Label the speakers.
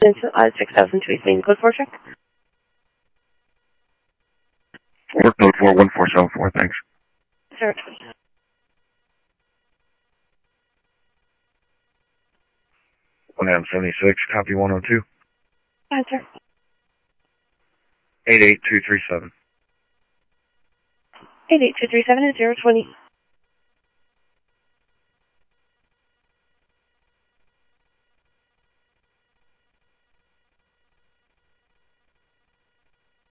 Speaker 1: Residence 6000 to East Main, code 4 check.
Speaker 2: Work code 41474, thanks.
Speaker 1: Sir.
Speaker 2: 176, copy 102.
Speaker 1: Answer.
Speaker 2: 88237.
Speaker 1: 88237 is 020.